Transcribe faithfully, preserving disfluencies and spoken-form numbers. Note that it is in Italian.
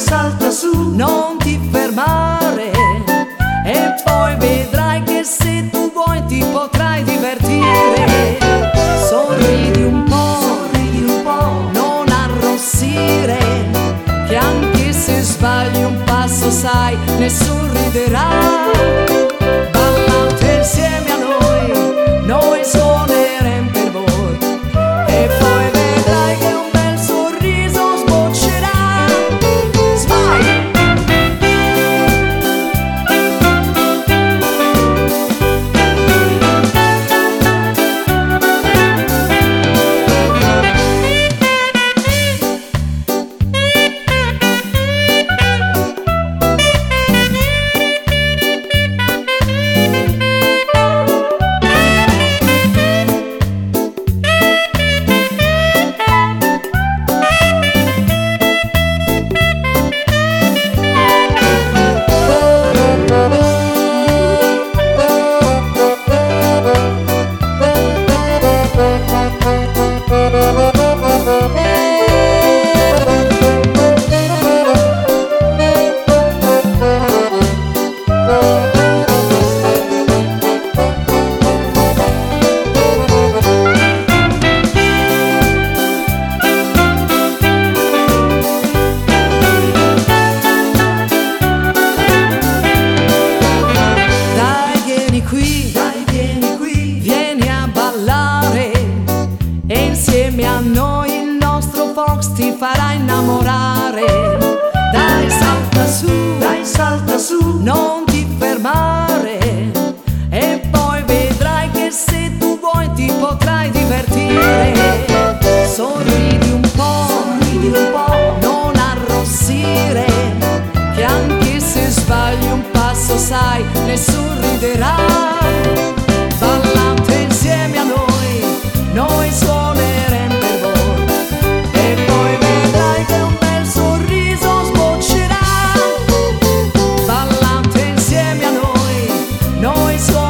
salta su, non ti fermare, e poi vedrai che se tu vuoi ti potrai divertire. Sorridi un po', sorridi un po', non arrossire, che anche se sbagli un passo sai, nessun riderà. Ballate insieme a noi, noi suoneremo per voi, e poi vedrai che un bel sorriso sboccerà. Smile! Qui, dai vieni qui, vieni a ballare, e insieme a noi il nostro Fox ti farà innamorare. Dai salta su, dai salta su, non ti fermare, e poi vedrai che se tu vuoi ti potrai divertire. Sorridi un po', sorridi un po', non arrossire, che anche se sbagli un passo sai, nessun riderà. Ballate insieme a noi, noi suoneremo per voi, e poi vedrai che un bel sorriso sboccerà. Ballate insieme a noi, noi suoneremo